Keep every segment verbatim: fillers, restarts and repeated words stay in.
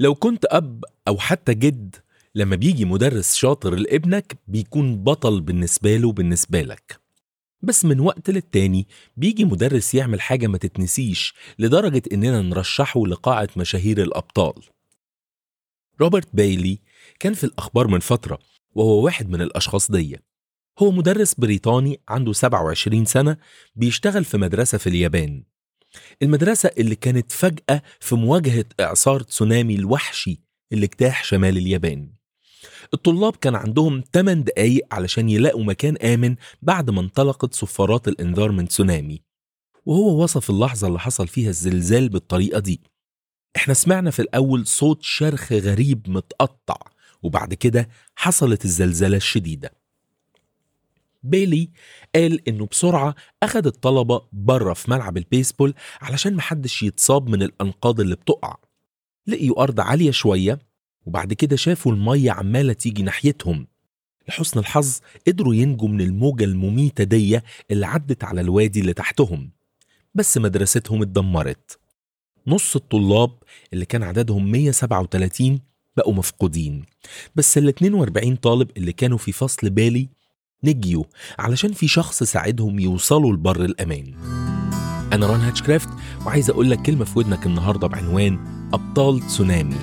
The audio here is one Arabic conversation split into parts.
لو كنت أب أو حتى جد، لما بيجي مدرس شاطر لابنك بيكون بطل بالنسبة له بالنسبة لك. بس من وقت للتاني بيجي مدرس يعمل حاجة ما تتنسيش لدرجة إننا نرشحه لقاعة مشاهير الأبطال. روبرت بايلي كان في الأخبار من فترة، وهو واحد من الأشخاص دي. هو مدرس بريطاني عنده سبعة وعشرين سنة، بيشتغل في مدرسة في اليابان. المدرسة اللي كانت فجأة في مواجهة إعصار تسونامي الوحشي اللي اجتاح شمال اليابان. الطلاب كان عندهم ثمانية دقايق علشان يلاقوا مكان آمن بعد ما انطلقت صفارات الإنذار من تسونامي. وهو وصف اللحظة اللي حصل فيها الزلزال بالطريقة دي: احنا سمعنا في الأول صوت شرخ غريب متقطع، وبعد كده حصلت الزلزلة الشديدة. بايلي قال إنه بسرعة أخذ الطلبة بره في ملعب البيسبول علشان محدش يتصاب من الأنقاض اللي بتقع. لقيوا أرض عالية شوية، وبعد كده شافوا المية عمالة تيجي ناحيتهم. لحسن الحظ قدروا ينجوا من الموجة المميتة دي اللي عدت على الوادي اللي تحتهم. بس مدرستهم اتدمرت. نص الطلاب اللي كان عددهم مية وسبعة وثلاثين بقوا مفقودين، بس ال اتنين وأربعين طالب اللي كانوا في فصل بايلي نجيوا علشان في شخص ساعدهم يوصلوا لبر الأمان. أنا ران هاتشكرافت، وعايز أقول لك كلمة في ودنك النهاردة بعنوان أبطال تسونامي.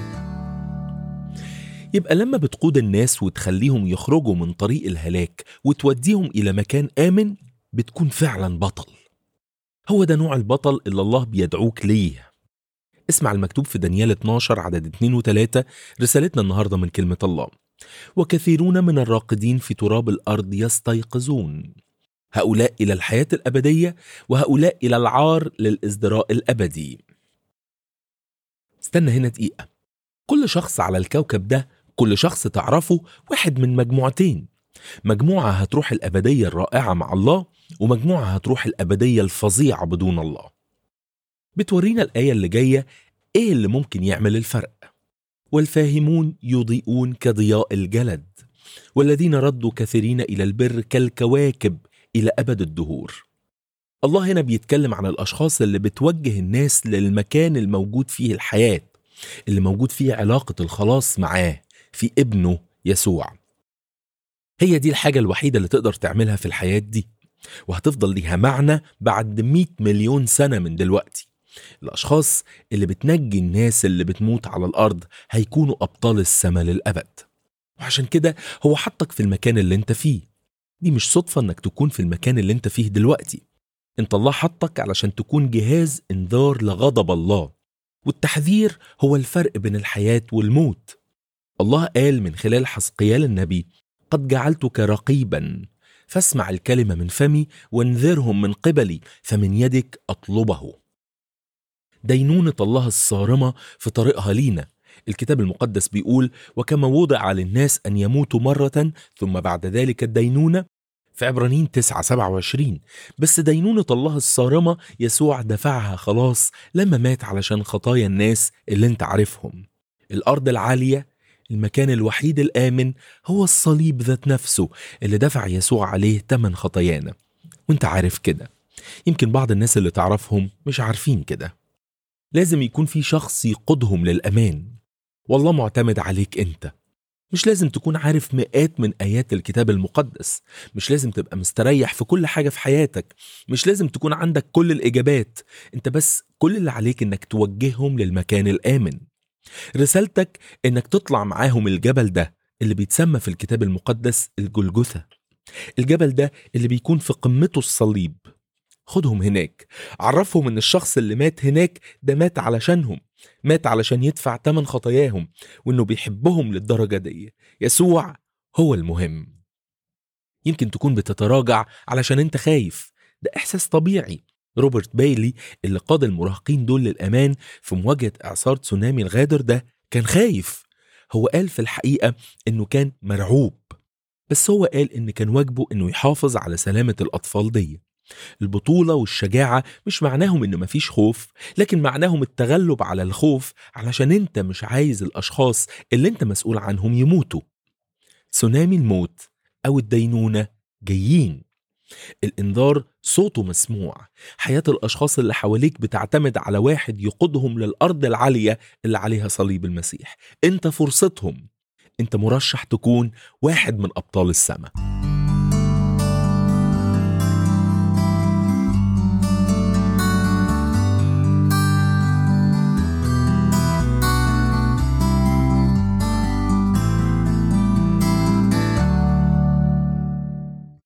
يبقى لما بتقود الناس وتخليهم يخرجوا من طريق الهلاك وتوديهم إلى مكان آمن، بتكون فعلا بطل. هو ده نوع البطل اللي الله بيدعوك ليه. اسمع المكتوب في دانيال اتناشر عدد اتنين وتلاتة، رسالتنا النهاردة من كلمة الله: وكثيرون من الراقدين في تراب الأرض يستيقظون، هؤلاء إلى الحياة الأبدية، وهؤلاء إلى العار للإزدراء الأبدي. استنى هنا دقيقة. كل شخص على الكوكب ده، كل شخص تعرفه، واحد من مجموعتين: مجموعة هتروح الأبدية الرائعة مع الله، ومجموعة هتروح الأبدية الفظيعة بدون الله. بتورينا الآية اللي جاية إيه اللي ممكن يعمل الفرق. والفاهمون يضيئون كضياء الجلد، والذين ردوا كثيرين إلى البر كالكواكب إلى أبد الدهور. الله هنا بيتكلم عن الأشخاص اللي بتوجه الناس للمكان الموجود فيه الحياة، اللي موجود فيه علاقة الخلاص معاه في ابنه يسوع. هي دي الحاجة الوحيدة اللي تقدر تعملها في الحياة دي، وهتفضل ليها معنى بعد مئة مليون سنة من دلوقتي. الأشخاص اللي بتنجي الناس اللي بتموت على الأرض هيكونوا أبطال السماء للأبد. وعشان كده هو حطك في المكان اللي انت فيه. دي مش صدفة انك تكون في المكان اللي انت فيه دلوقتي. انت الله حطك علشان تكون جهاز انذار لغضب الله، والتحذير هو الفرق بين الحياة والموت. الله قال من خلال حزقيال النبي: قد جعلتك رقيبا، فاسمع الكلمة من فمي، وانذرهم من قبلي، فمن يدك أطلبه. دينونة الله الصارمة في طريقها لينا. الكتاب المقدس بيقول: وكما وضع للناس أن يموتوا مرة ثم بعد ذلك الدينونة، في عبرانيين تسعة سبعة وعشرين. بس دينونة الله الصارمة يسوع دفعها خلاص لما مات علشان خطايا الناس اللي انت عارفهم. الأرض العالية، المكان الوحيد الآمن، هو الصليب ذات نفسه اللي دفع يسوع عليه تمن خطايانا، وانت عارف كده. يمكن بعض الناس اللي تعرفهم مش عارفين كده. لازم يكون في شخص يقودهم للأمان، والله معتمد عليك انت. مش لازم تكون عارف مئات من آيات الكتاب المقدس، مش لازم تبقى مستريح في كل حاجة في حياتك، مش لازم تكون عندك كل الإجابات. انت بس كل اللي عليك انك توجههم للمكان الآمن. رسالتك انك تطلع معاهم الجبل ده اللي بيتسمى في الكتاب المقدس الجلجثة. الجبل ده اللي بيكون في قمته الصليب. خدهم هناك، عرفهم ان الشخص اللي مات هناك ده مات علشانهم، مات علشان يدفع تمن خطاياهم، وانه بيحبهم للدرجة دي. يسوع هو المهم. يمكن تكون بتتراجع علشان انت خايف، ده احساس طبيعي. روبرت بايلي اللي قاد المراهقين دول للأمان في مواجهة إعصار تسونامي الغادر ده كان خايف. هو قال في الحقيقة انه كان مرعوب، بس هو قال ان كان واجبه انه يحافظ على سلامة الأطفال دي. البطولة والشجاعة مش معناهم إنه مفيش خوف، لكن معناهم التغلب على الخوف علشان أنت مش عايز الأشخاص اللي أنت مسؤول عنهم يموتوا. تسونامي الموت أو الدينونة جايين. الإنذار صوته مسموع. حياة الأشخاص اللي حواليك بتعتمد على واحد يقودهم للأرض العالية اللي عليها صليب المسيح. أنت فرصتهم. أنت مرشح تكون واحد من أبطال السماء.